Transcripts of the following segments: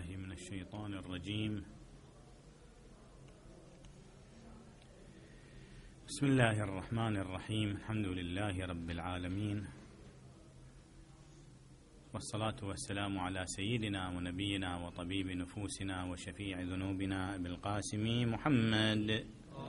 من الشيطان الرجيم. بسم الله الرحمن الرحيم. الحمد لله رب العالمين، والصلاة والسلام على سيدنا ونبينا وطبيب نفوسنا وشفيع ذنوبنا أبي القاسم محمد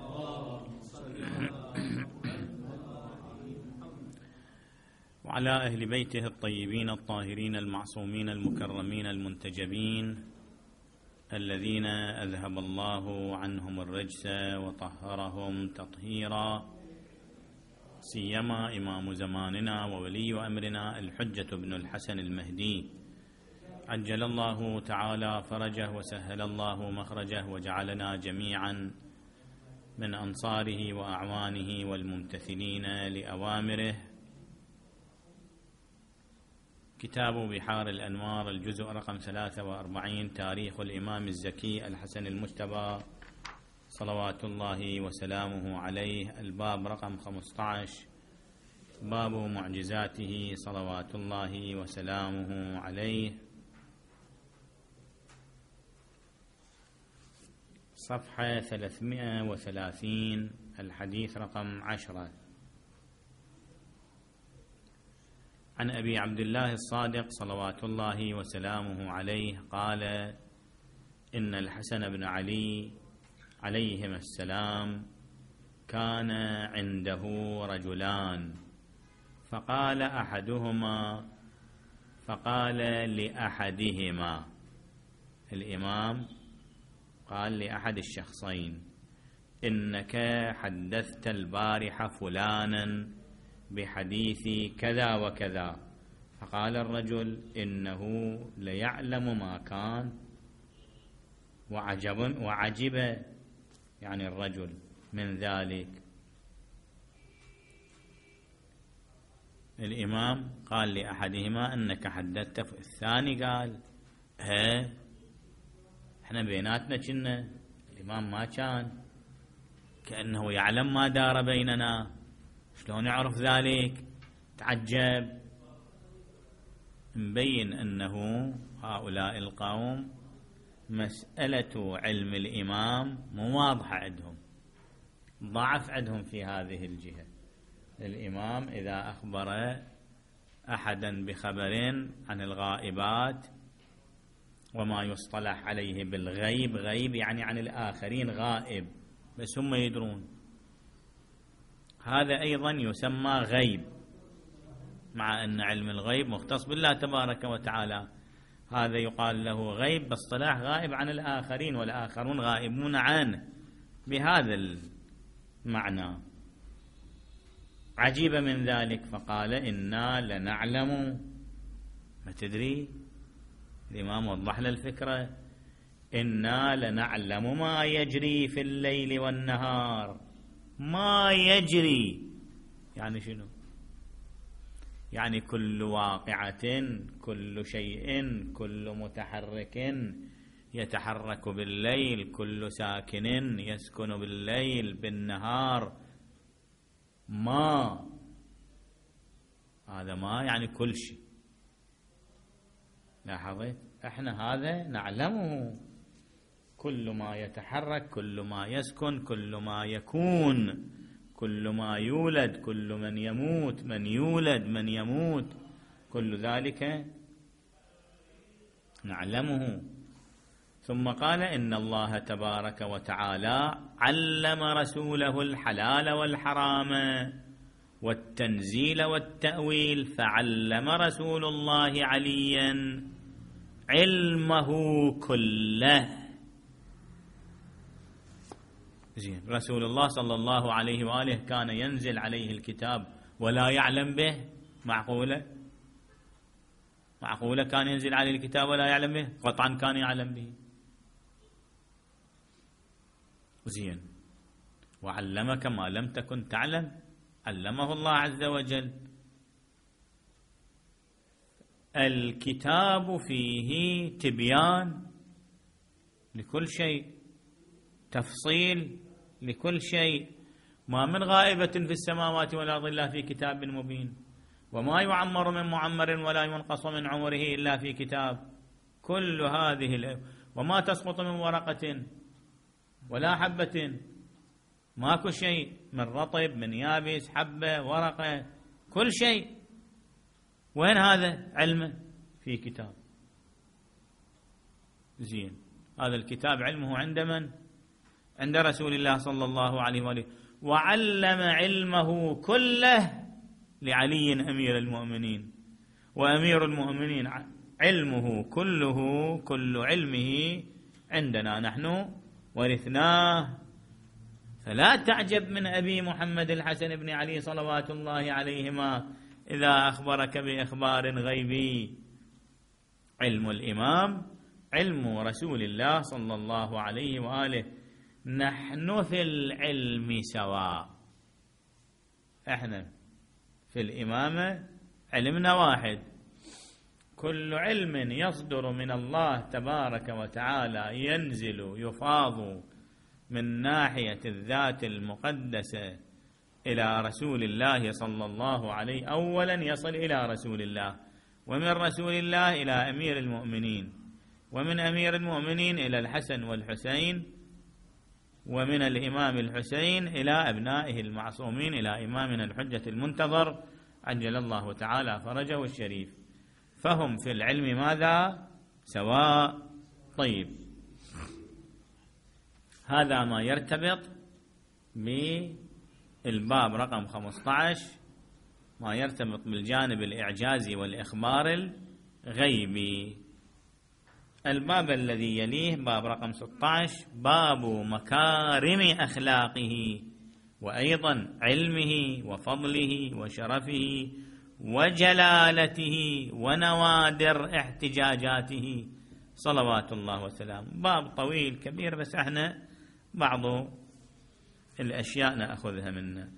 وعلى أهل بيته الطيبين الطاهرين المعصومين المكرمين المنتجبين الذين أذهب الله عنهم الرجس وطهرهم تطهيرا، سيما إمام زماننا وولي أمرنا الحجة بن الحسن المهدي، عجل الله تعالى فرجه وسهل الله مخرجه وجعلنا جميعا من أنصاره وأعوانه والممتثلين لأوامره. كتاب بحار الأنوار، الجزء رقم 43، تاريخ الإمام الزكي الحسن المجتبى صلوات الله وسلامه عليه، الباب رقم 15، باب معجزاته صلوات الله وسلامه عليه، صفحة 330، الحديث رقم 10. عن أبي عبد الله الصادق صلوات الله وسلامه عليه قال: إن الحسن بن علي عليهما السلام كان عنده رجلان، فقال لأحدهما، الإمام قال لأحد الشخصين: إنك حدثت البارحة فلانا بحديث كذا وكذا. فقال الرجل: إنه ليعلم ما كان. وعجب يعني الرجل من ذلك. الإمام قال لأحدهما: أنك حدثت. الثاني قال: احنا بيناتنا كنا. الإمام ما كان، كأنه يعلم ما دار بيننا، شلون يعرف ذلك؟ تعجب. مبين أنه هؤلاء القوم مسألة علم الإمام مو واضحة عندهم، ضعف عندهم في هذه الجهة. الإمام إذا أخبر أحدا بخبر عن الغائبات وما يصطلح عليه بالغيب، غيب يعني عن الآخرين غائب بس هم يدرون، هذا أيضا يسمى غيب، مع أن علم الغيب مختص بالله تبارك وتعالى. هذا يقال له غيب باصطلاح غائب عن الآخرين، والآخرون غائبون عنه، بهذا المعنى. عجيب من ذلك، فقال: إنا لنعلم. ما تدري؟ الإمام وضح له الفكرة: إنا لنعلم ما يجري في الليل والنهار. ما يجري يعني شنو؟ يعني كل واقعة، كل شيء، كل متحرك يتحرك بالليل، كل ساكن يسكن بالليل بالنهار. ما هذا ما يعني كل شيء. لاحظت؟ احنا هذا نعلمه، كل ما يتحرك، كل ما يسكن، كل ما يكون، كل ما يولد، كل من يموت، من يولد، من يموت، كل ذلك نعلمه. ثم قال: إن الله تبارك وتعالى علم رسوله الحلال والحرام والتنزيل والتأويل، فعلم رسول الله عليا علمه كله. زين، رسول الله صلى الله عليه وآله كان ينزل عليه الكتاب ولا يعلم به؟ معقولة؟ معقولة كان ينزل عليه الكتاب ولا يعلم به؟ قطعا كان يعلم به. زين، وعلمك ما لم تكن تعلم، علمه الله عز وجل. الكتاب فيه تبيان لكل شيء، تفصيل لكل شيء. ما من غائبة في السماوات والأرض إلا في كتاب مبين، وما يعمر من معمر ولا ينقص من عمره إلا في كتاب. كل هذه وما تسقط من ورقة ولا حبة، ماكو شيء من رطب من يابس، حبة ورقة كل شيء. وين هذا علمه؟ في كتاب. زين، هذا الكتاب علمه عند من؟ عند رسول الله صلى الله عليه وآله، وعلم علمه كله لعلي أمير المؤمنين، وأمير المؤمنين علمه كله، كل علمه عندنا نحن ورثناه. فلا تعجب من أبي محمد الحسن بن علي صلوات الله عليهما إذا أخبرك بإخبار غيبي. علم الإمام علم رسول الله صلى الله عليه وآله. نحن في العلم سواء، احنا في الإمامة علمنا واحد. كل علم يصدر من الله تبارك وتعالى ينزل يفاض من ناحية الذات المقدسة إلى رسول الله صلى الله عليه، أولا يصل إلى رسول الله، ومن رسول الله إلى أمير المؤمنين، ومن أمير المؤمنين إلى الحسن والحسين، ومن الإمام الحسين إلى أبنائه المعصومين، إلى إمامنا الحجة المنتظر عجل الله تعالى فرجه الشريف. فهم في العلم ماذا؟ سواء. طيب، هذا ما يرتبط بالباب رقم 15، ما يرتبط بالجانب الإعجازي والإخبار الغيبي. الباب الذي يليه باب رقم 16، باب مكارم أخلاقه، وأيضا علمه وفضله وشرفه وجلالته ونوادر احتجاجاته صلوات الله وسلامه. باب طويل كبير، بس احنا بعض الأشياء نأخذها منه.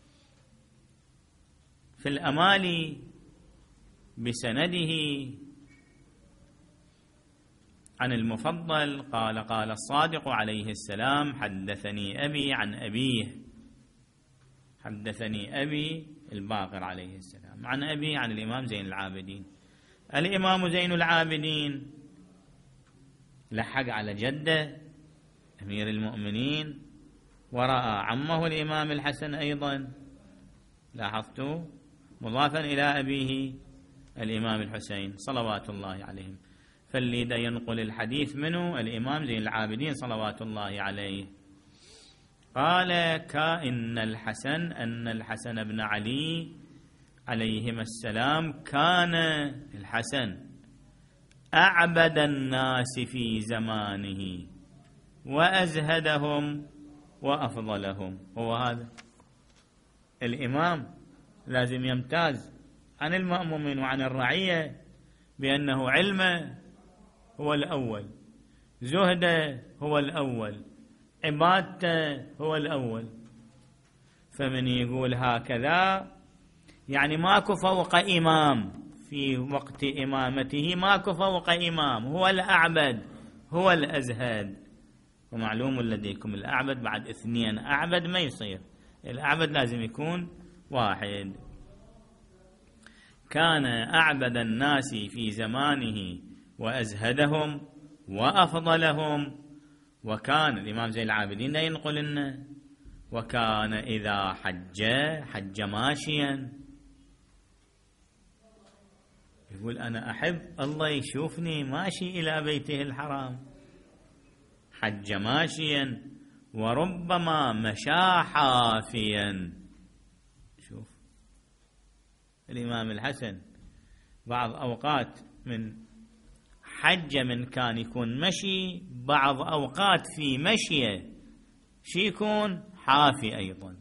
في الأمالي بسنده عن المفضل قال: قال الصادق عليه السلام: حدثني أبي عن أبيه. حدثني أبي الباقر عليه السلام عن أبي، عن الإمام زين العابدين. الإمام زين العابدين لحق على جده أمير المؤمنين، ورأى عمه الإمام الحسن أيضا، لاحظتوا، مضافا إلى أبيه الإمام الحسين صلوات الله عليهم. فاللي دا ينقل الحديث منه الإمام زين العابدين صلوات الله عليه. قال: كأن الحسن بن علي عليهما السلام كان الحسن أعبد الناس في زمانه وأزهدهم وأفضلهم. هو هذا الإمام لازم يمتاز عن المأمومين وعن الرعية بأنه علمه هو الأول، زهده هو الأول، عبادته هو الأول. فمن يقول هكذا يعني ماكو فوق إمام في وقت إمامته، ماكو فوق إمام، هو الأعبد هو الأزهد. ومعلوم لديكم الأعبد بعد 2 أعبد ما يصير، الأعبد لازم يكون واحد. كان أعبد الناس في زمانه وأزهدهم وأفضلهم. وكان الإمام زين العابدين لا ينقل لنا: وكان إذا حج ماشيا. يقول: أنا أحب الله يشوفني ماشي إلى بيته الحرام. حج ماشيا، وربما مشى حافيا. شوف الإمام الحسن بعض أوقات من حج من كان يكون مشي، بعض أوقات في مشيه شي يكون حافي أيضا.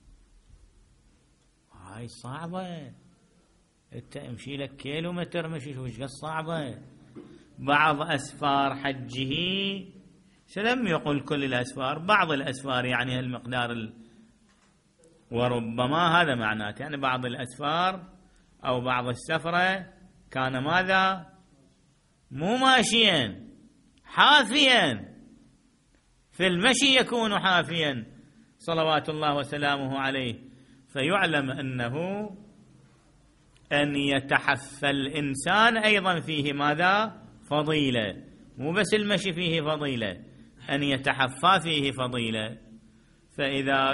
هاي صعبة، انت امشي لك كيلومتر مشي، وش قد صعبة. بعض أسفار حجه سلم يقول كل الأسفار، بعض الأسفار يعني المقدار وربما هذا معناته يعني بعض الأسفار أو بعض السفرة كان ماذا؟ مو ماشيا، حافيا. في المشي يكون حافيا صلوات الله وسلامه عليه. فيعلم أنه أن يتحفى الإنسان أيضا فيه ماذا؟ فضيلة، مو بس المشي فيه فضيلة، أن يتحفى فيه فضيلة. فإذا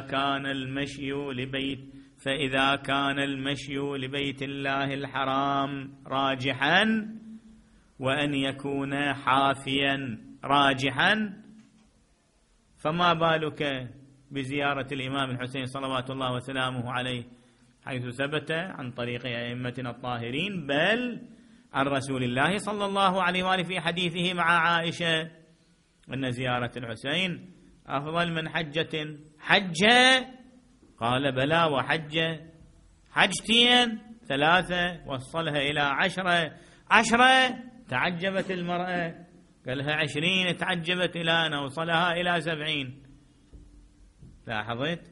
كان المشي لبيت الله الحرام راجحا، وأن يكون حافيا راجحا، فما بالك بزيارة الإمام الحسين صلوات الله وسلامه عليه، حيث ثبت عن طريق أئمتنا الطاهرين بل عن رسول الله صلى الله عليه وآله في حديثه مع عائشة أن زيارة الحسين أفضل من حجة. حجة؟ قال بلى، وحجة، حجتين، 3، وصلها إلى 10، تعجبت المرأة، قالها 20، تعجبت إلى أن وصلها إلى 70. لاحظت؟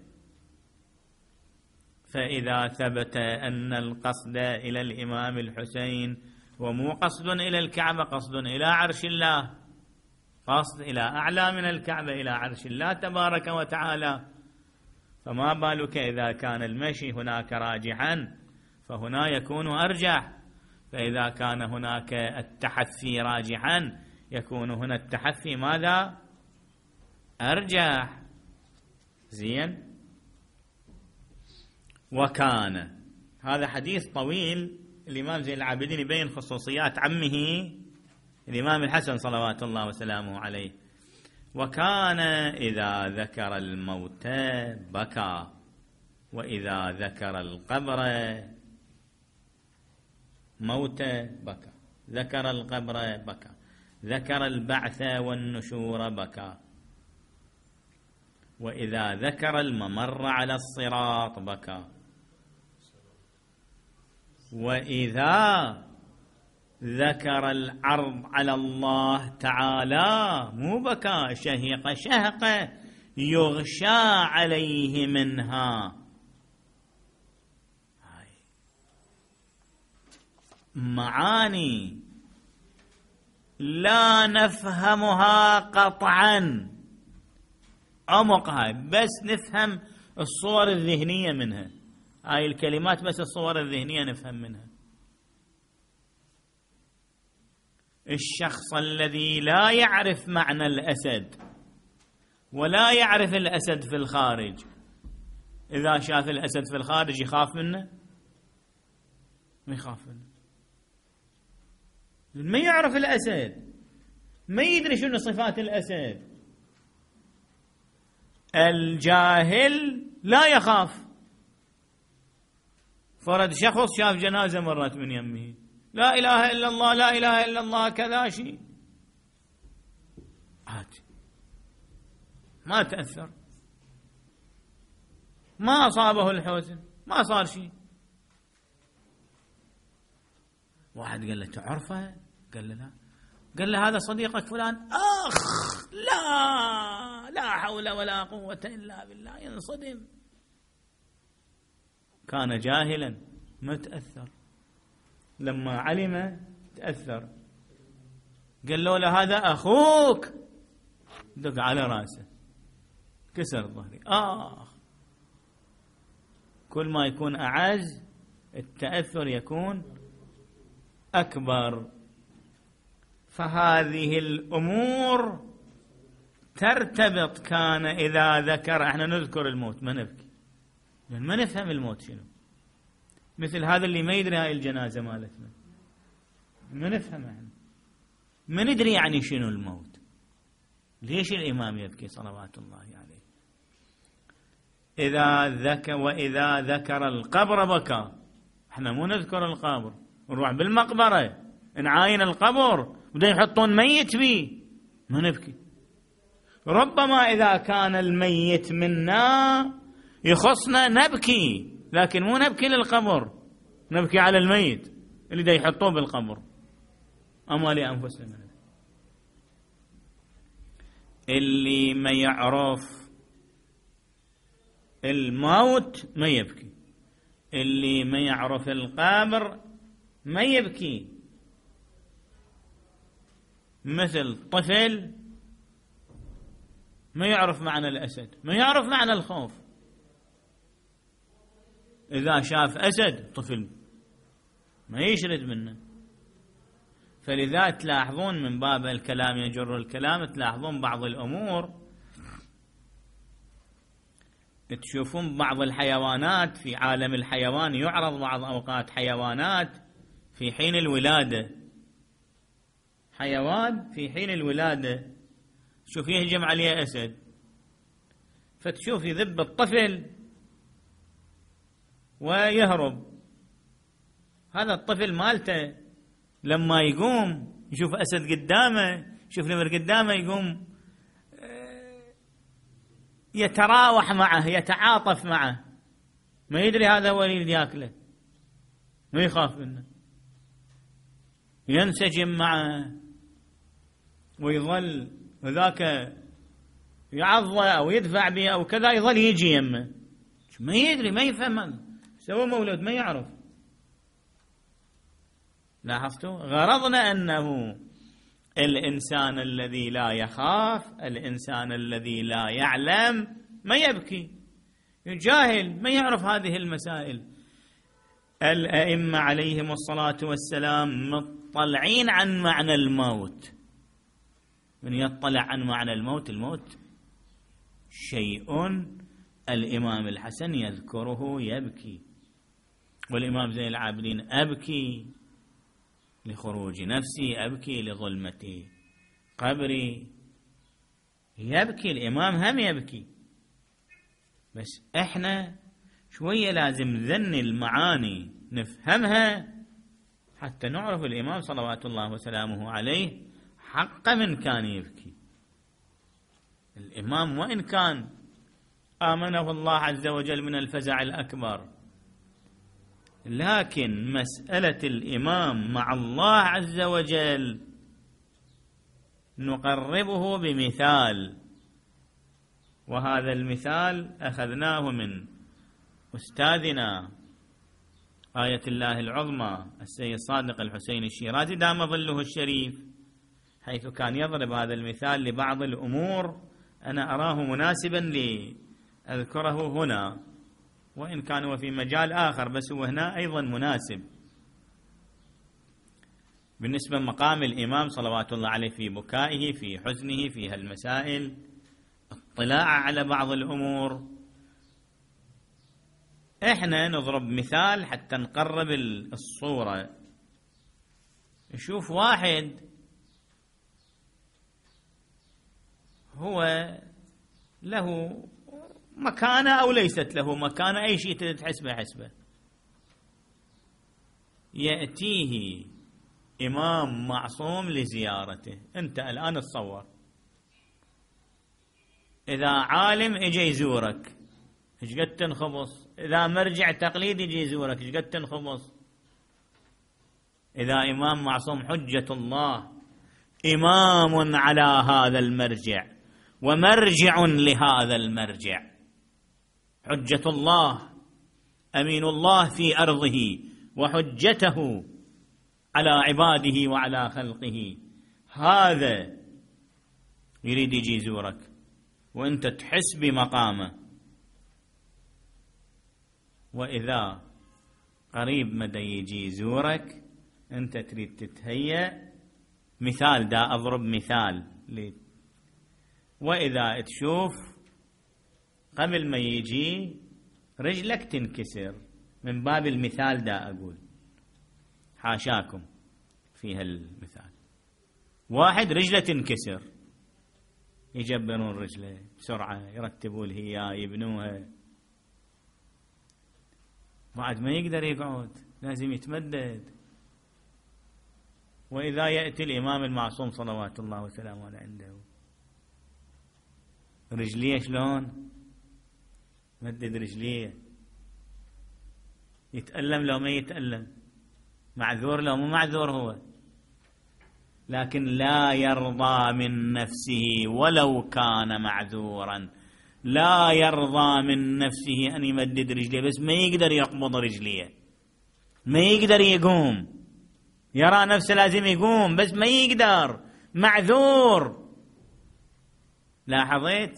فإذا ثبت أن القصد إلى الإمام الحسين ومو قصد إلى الكعبة، قصد إلى عرش الله، قصد إلى أعلى من الكعبة، إلى عرش الله تبارك وتعالى، فما بالك إذا كان المشي هناك راجحا فهنا يكون أرجح. فإذا كان هناك التحفي راجحا يكون هنا التحفي ماذا؟ أرجح. زين. وكان، هذا حديث طويل، الإمام زين العابدين يبين خصوصيات عمه الإمام الحسن صلوات الله وسلامه عليه. وكان إذا ذكر الموت بكى، وإذا ذكر القبر موت بكى، ذكر القبر بكى، ذكر البعث والنشور بكى، وإذا ذكر الممر على الصراط بكى، وإذا ذكر العرض على الله تعالى مو بكى، شهق شهقة يغشى عليه منها. معاني لا نفهمها قطعا، عمقها بس نفهم الصور الذهنية منها، هاي الكلمات بس الصور الذهنية نفهم منها. الشخص الذي لا يعرف معنى الأسد ولا يعرف الأسد في الخارج، إذا شاف الأسد في الخارج يخاف منه؟ ما يخاف منه. ما يعرف الأسد، ما يدري شنو صفات الأسد. الجاهل لا يخاف. فرد شخص شاف جنازة مرت من يمه، لا إله إلا الله، لا إله إلا الله، كذا شيء عادي، ما تأثر، ما أصابه الحزن، ما صار شيء. واحد قال له تعرفه؟ قال له لا. قال له هذا صديقك فلان؟ لا حول ولا قوة إلا بالله، ينصدم. كان جاهلا ما تأثر، لما علم تأثر. قال له هذا أخوك، دق على رأسه، كسر ظهري. كل ما يكون أعز التأثر يكون أكبر. فهذه الأمور ترتبط. كان إذا ذكر، احنا نذكر الموت ما نبكي، لأن ما نفهم الموت شنو. مثل هذا اللي ما يدري هاي الجنازة مالتنا، ما نفهم احنا، ما ندري يعني شنو الموت. ليش الإمام يبكي صلوات الله عليه؟ وإذا ذكر القبر بكى. احنا مو نذكر القبر، نروح بالمقبرة نعاين القبر بدأ يحطون ميت فيه، ما نبكي. ربما إذا كان الميت منا يخصنا نبكي، لكن مو نبكي للقبر، نبكي على الميت اللي دا يحطوه بالقبر. أما لأنفسنا اللي ما يعرف الموت ما يبكي، اللي ما يعرف القبر ما يبكي. مثل طفل ما يعرف معنى الأسد، ما يعرف معنى الخوف. إذا شاف أسد طفل ما يشرد منه، فلذا تلاحظون من باب الكلام يجر الكلام، تلاحظون بعض الأمور، تشوفون بعض الحيوانات في عالم الحيوان يعرض بعض أوقات حيوانات في حين الولادة، حيوان في حين الولادة شوف يهجم عليه أسد، فتشوف يذب الطفل ويهرب، هذا الطفل مالته لما يقوم يشوف أسد قدامه، يشوف نمر قدامه، يقوم يتراوح معه، يتعاطف معه، ما يدري هذا هو اللي ياكله، ما يخاف منه، ينسجم معه ويظل، وذاك يعضه أو يدفع به أو كذا، يظل يجي يمه، ما يدري، ما يفهم، سوى مولود ما يعرف. لاحظتوا؟ غرضنا أنه الإنسان الذي لا يخاف، الإنسان الذي لا يعلم ما يبكي، جاهل ما يعرف هذه المسائل. الأئمة عليهم الصلاة والسلام مطلعين عن معنى الموت، من يطلع عن معنى الموت، الموت شيء الإمام الحسن يذكره يبكي، والإمام زين العابدين أبكي لخروج نفسي، أبكي لظلمة قبري، يبكي الإمام هم يبكي. بس إحنا شوية لازم ذن المعاني نفهمها حتى نعرف الإمام صلوات الله وسلامه عليه حق من كان يبكي. الإمام وإن كان آمنه الله عز وجل من الفزع الأكبر، لكن مسألة الإمام مع الله عز وجل نقربه بمثال، وهذا المثال أخذناه من أستاذنا آية الله العظمى السيد صادق الحسين الشيرازي دام ظله الشريف، حيث كان يضرب هذا المثال لبعض الأمور أنا أراه مناسبا لأذكره هنا، وإن كان هو في مجال آخر بس هو هنا أيضا مناسب. بالنسبة لمقام الإمام صلوات الله عليه في بكائه، في حزنه، في هالمسائل، اطلاع على بعض الأمور، إحنا نضرب مثال حتى نقرب الصورة. نشوف واحد هو له مكانة أو ليست له مكانة، أي شيء تحسبه حسبه، يأتيه إمام معصوم لزيارته. أنت الآن تصور إذا عالم إجي يزورك إيش قد تنخبص، إذا مرجع تقليد يجي يزورك إيش قد تنخبص، إذا إمام معصوم حجة الله إمام على هذا المرجع ومرجع لهذا المرجع، حجة الله أمين الله في أرضه وحجته على عباده وعلى خلقه، هذا يريد يجي يزورك وأنت تحس بمقامه. وإذا قريب مدى يجي يزورك أنت تريد تتهيأ، مثال دا أضرب مثال وإذا تشوف قبل ما يجي رجلك تنكسر، من باب المثال دا أقول، حاشاكم في هالمثال، واحد رجله تنكسر يجبرون رجله بسرعة، يرتبوا الهيا، يبنوها، بعد ما يقدر يقعد لازم يتمدد. وإذا يأتي الإمام المعصوم صلوات الله وسلامه عليه عنده رجليه شلون مدد رجليه، يتألم لو ما يتألم، معذور لو مو معذور هو، لكن لا يرضى من نفسه ولو كان معذورا، لا يرضى من نفسه أن يمدد رجليه، بس ما يقدر يقبض رجليه، ما يقدر يقوم، يرى نفسه لازم يقوم بس ما يقدر، معذور. لاحظت؟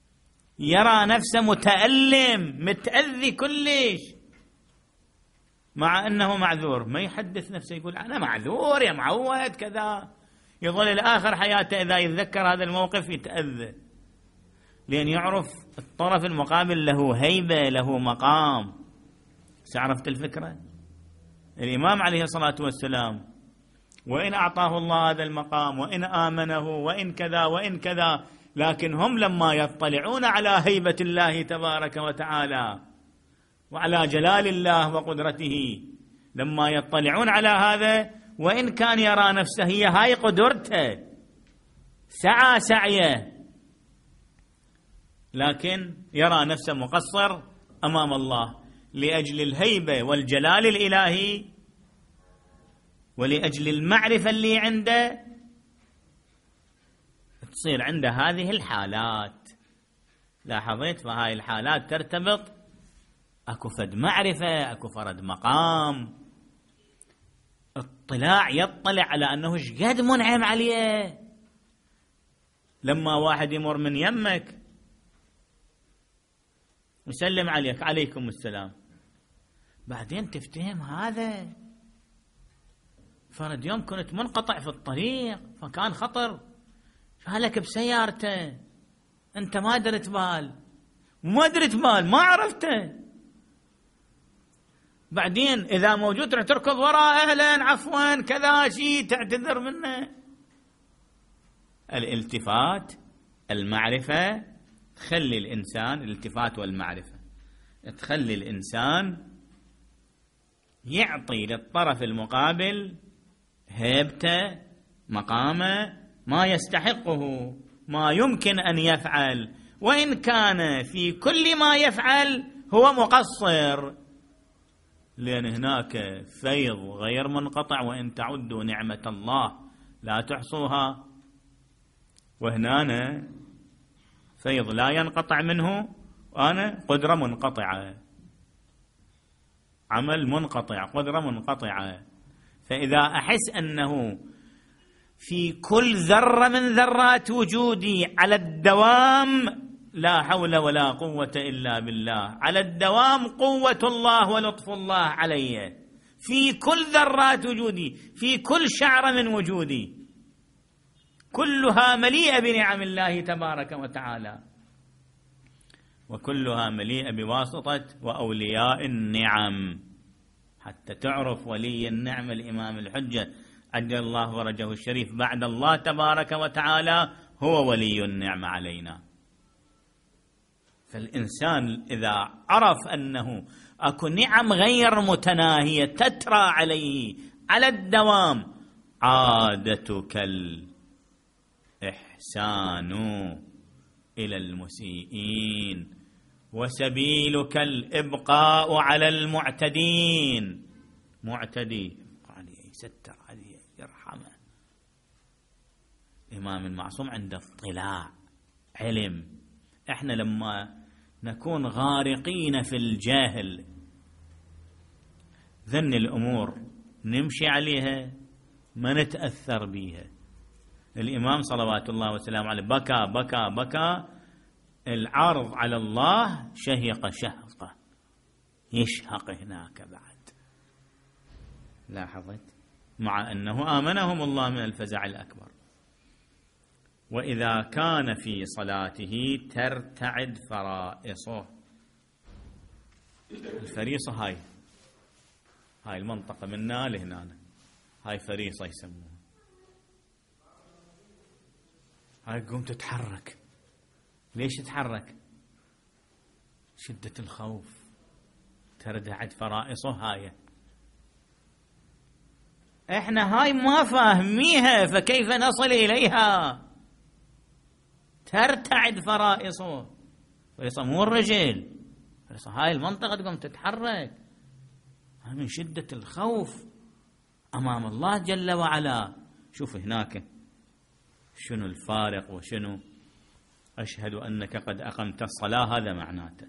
يرى نفسه متألم متأذي كلش، مع أنه معذور، ما يحدث نفسه يقول أنا معذور يا معود كذا، يظل الآخر حياته إذا يتذكر هذا الموقف يتأذى، لأن يعرف الطرف المقابل له هيبة، له مقام. عرفت الفكرة؟ الإمام عليه الصلاة والسلام وإن أعطاه الله هذا المقام وإن آمنه وإن كذا وإن كذا، لكن هم لما يطلعون على هيبة الله تبارك وتعالى وعلى جلال الله وقدرته، لما يطلعون على هذا، وإن كان يرى نفسه هي هاي قدرته سعى سعيه، لكن يرى نفسه مقصر أمام الله لأجل الهيبة والجلال الإلهي ولأجل المعرفة اللي عنده، تصير عنده هذه الحالات. لاحظت؟ فهاي الحالات ترتبط، أكو فد معرفة، أكو فرد مقام، اطلاع، يطلع على أنه شقد منعم عليه. لما واحد يمر من يمك يسلم عليك عليكم السلام، بعدين تفتهم هذا فرد يوم كنت منقطع في الطريق فكان خطر، فهلك بسيارته، أنت ما درت بال ما عرفته، بعدين إذا موجود تروح تركض وراء أهلا عفوا كذا شيء تعتذر منه. الالتفات، المعرفة تخلي الإنسان، الالتفات والمعرفة تخلي الإنسان يعطي للطرف المقابل هيبته، مقامه، ما يستحقه، ما يمكن أن يفعل، وإن كان في كل ما يفعل هو مقصر، لأن هناك فيض غير منقطع، وإن تعدوا نعمة الله لا تحصوها، وهنا فيض لا ينقطع منه، وأنا قدرة منقطعة، عمل منقطع، قدرة منقطعة. فإذا أحس أنه في كل ذرة من ذرات وجودي على الدوام لا حول ولا قوة إلا بالله، على الدوام قوة الله ولطف الله علي في كل ذرات وجودي، في كل شعرة من وجودي، كلها مليئة بنعم الله تبارك وتعالى، وكلها مليئة بواسطة وأولياء النعم، حتى تعرف ولي النعم الإمام الحجة عجل الله فرجه الشريف بعد الله تبارك وتعالى هو ولي النعم علينا. فالإنسان إذا عرف أنه أكو نعم غير متناهية تترى عليه على الدوام، عادتك الإحسان إلى المسيئين وسبيلك الإبقاء على المعتدين. معتدي عليه يستر عليه يرحمه. الإمام المعصوم عنده اطلاع، علم. احنا لما نكون غارقين في الجاهل ذن الأمور نمشي عليها ما نتأثر بيها. الإمام صلوات الله وسلامه عليه بكى بكى بكى، العرض على الله شهق شهقة، يشهق هناك بعد. لاحظت؟ مع أنه آمنهم الله من الفزع الأكبر. وإذا كان في صلاته ترتعد فرائصه. الفريصة هاي المنطقة منا لهنا، هاي فريصة يسموها. هاي قوم تتحرك. ليش تتحرك؟ شدة الخوف، ترتعد فرائصه. هاي احنا هاي ما فاهميها، فكيف نصل إليها؟ ترتعد فرائصه. فريصة مو الرجل، فريصة هاي المنطقة تقوم تتحرك، هاي من شدة الخوف أمام الله جل وعلا. شوف هناك شنو الفارق وشنو أشهد أنك قد أقمت الصلاة، هذا معناته.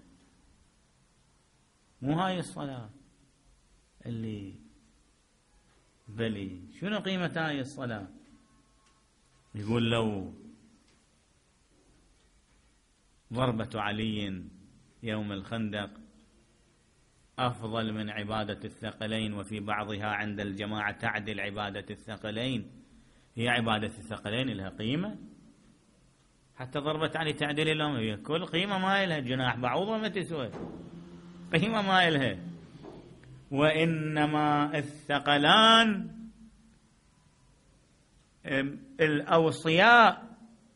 مو هاي الصلاة اللي بلي شنو قيمة هاي الصلاة؟ يقول لو ضربة علي يوم الخندق أفضل من عبادة الثقلين، وفي بعضها عند الجماعة تعدل عبادة الثقلين. هي عبادة الثقلين لها قيمة، حتى ضربت علي تعديل لهم، هي كل قيمة ما لها، جناح بعوضة ما تسوى، قيمة ما لها. وإنما الثقلان الأوصياء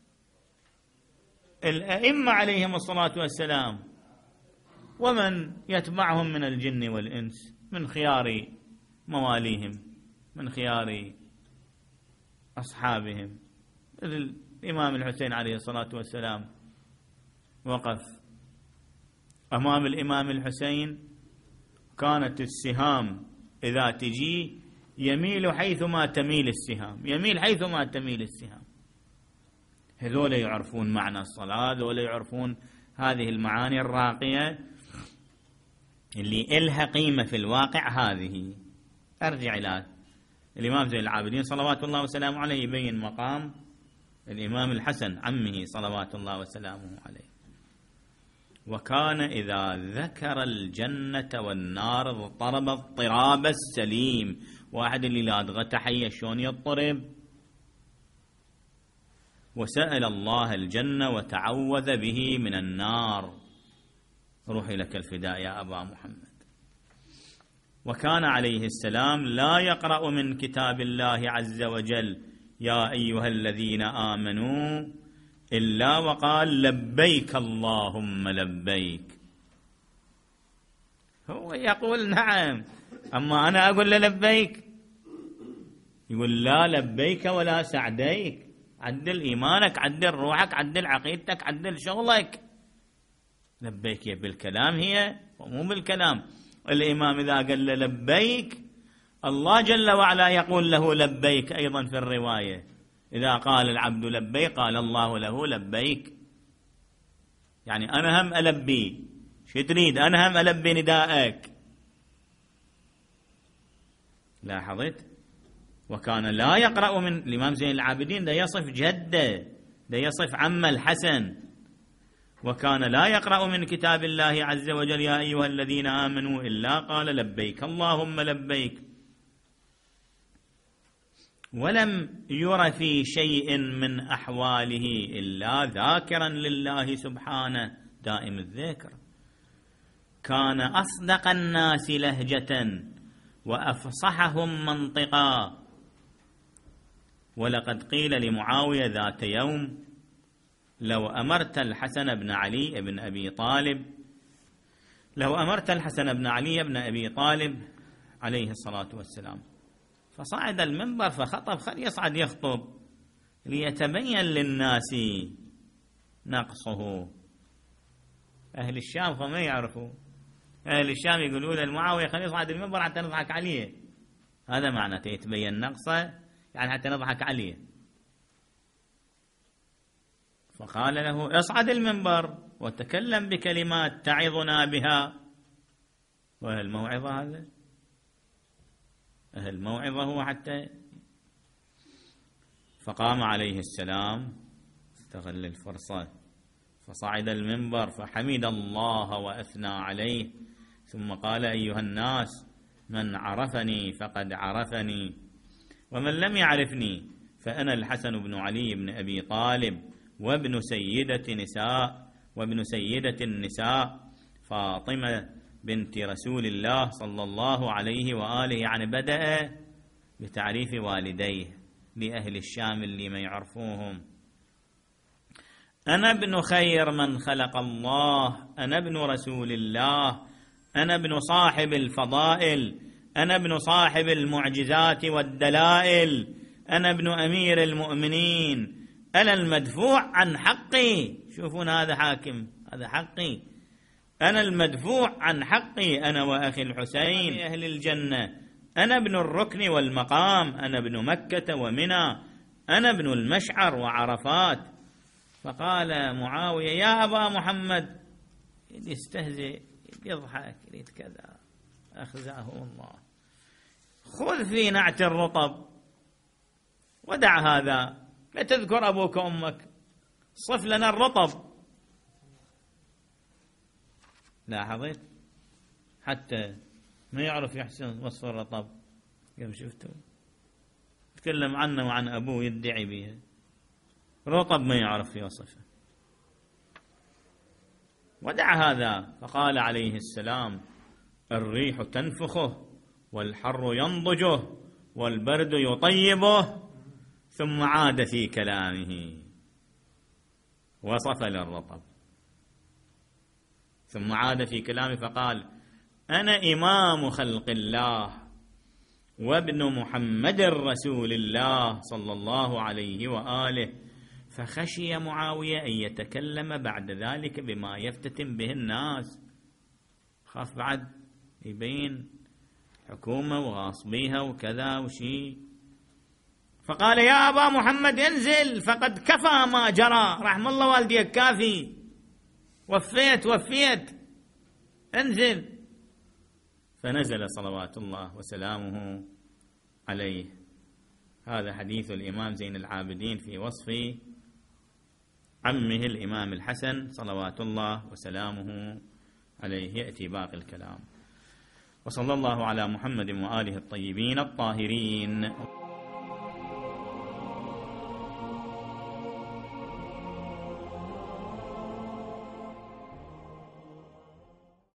الأئمة عليهم الصلاة والسلام، ومن يتبعهم من الجن والإنس، من خيار مواليهم، من خيار أصحابهم. الإمام الحسين عليه الصلاة والسلام وقف أمام الإمام الحسين، كانت السهام إذا تجي يميل حيثما تميل السهام، يميل حيثما تميل السهام. هذول يعرفون معنى الصلاة، هذول يعرفون هذه المعاني الراقية اللي إلها قيمة في الواقع. هذه أرجع إلى الإمام زين العابدين صلوات الله وسلامه عليه، يبين مقام الإمام الحسن عمه صلوات الله وسلامه عليه. وكان إذا ذكر الجنة والنار اضطرب اضطراب السليم. واحد اللي لادغته حية شلون يضطرب. وسأل الله الجنة وتعوذ به من النار. روحي لك الفداء يا أبا محمد. وكان عليه السلام لا يقرأ من كتاب الله عز وجل يا أيها الذين آمنوا إلا وقال لبيك اللهم لبيك. هو يقول نعم، أما أنا أقول له لبيك، يقول لا لبيك ولا سعديك. عدل إيمانك، عدل روحك، عدل عقيدتك، عدل شغلك. لبيك هي بالكلام، هي ومو بالكلام. الإمام إذا قال له لبيك، الله جل وعلا يقول له لبيك أيضا في الرواية. إذا قال العبد لبيك قال الله له لبيك. يعني أنا هم ألبي، شو تريد؟ أنا هم ألبي ندائك. لاحظت؟ وكان لا يقرأ من الإمام زين العابدين، ده يصف جده، ده يصف عم الحسن. وكان لا يقرأ من كتاب الله عز وجل يا أيها الذين آمنوا إلا قال لبيك اللهم لبيك. ولم ير في شيء من أحواله إلا ذاكرا لله سبحانه دائم الذكر. كان أصدق الناس لهجة وأفصحهم منطقا. ولقد قيل لمعاوية ذات يوم لو أمرت الحسن بن علي بن أبي طالب، لو أمرت الحسن بن علي بن أبي طالب عليه الصلاة والسلام فصعد المنبر فخطب، خل يصعد يخطب ليتبين للناس نقصه. أهل الشام فما يعرفوا، أهل الشام يقولون للمعاوية خل يصعد المنبر حتى نضحك عليه. هذا معناته يتبين نقصه، يعني حتى نضحك عليه. فقال له اصعد المنبر وتكلم بكلمات تعظنا بها. وأهل الموعظة هذا، أهل الموعظة هو حتى. فقام عليه السلام، استغل الفرصة فصعد المنبر فحمد الله وأثنى عليه، ثم قال أيها الناس من عرفني فقد عرفني، ومن لم يعرفني فأنا الحسن بن علي بن أبي طالب وابن سيدة النساء فاطمة بنت رسول الله صلى الله عليه وآله. يعني بدأ بتعريف والديه لأهل الشام اللي ما يعرفوهم. أنا ابن خير من خلق الله، أنا ابن رسول الله، أنا ابن صاحب الفضائل، أنا ابن صاحب المعجزات والدلائل، أنا ابن أمير المؤمنين، أنا المدفوع عن حقي. شوفون هذا حاكم، هذا حقي، أنا المدفوع عن حقي، أنا وأخي الحسين أهل الجنة، أنا ابن الركن والمقام، أنا ابن مكة ومنى، أنا ابن المشعر وعرفات. فقال معاوية يا أبا محمد، يستهزئ يضحك يريد كذا، أخزاه الله، خذ في نعت الرطب ودع هذا، لا تذكر أبوك وأمك، صف لنا الرطب. لاحظت؟ حتى ما يعرف يحسن وصف الرطب. كم شفتوا تكلم عنه وعن أبوه يدعي بها، رطب ما يعرف يوصفه. ودع هذا، فقال عليه السلام: الريح تنفخه والحر ينضجه والبرد يطيبه. ثم عاد في كلامه وصف للرطب، ثم عاد في كلامه فقال: أنا إمام خلق الله وابن محمد رسول الله صلى الله عليه وآله. فخشي معاوية أن يتكلم بعد ذلك بما يفتتن به الناس، خاف بعد يبين حكومة وغاصبيها وكذا وشي، فقال: يا أبا محمد انزل، فقد كفى ما جرى، رحم الله والديك، كافي، وفيت، انزل. فنزل صلوات الله وسلامه عليه. هذا حديث الإمام زين العابدين في وصف عمه الإمام الحسن صلوات الله وسلامه عليه. يأتي باقي الكلام. وصلى الله على محمد وآله الطيبين الطاهرين.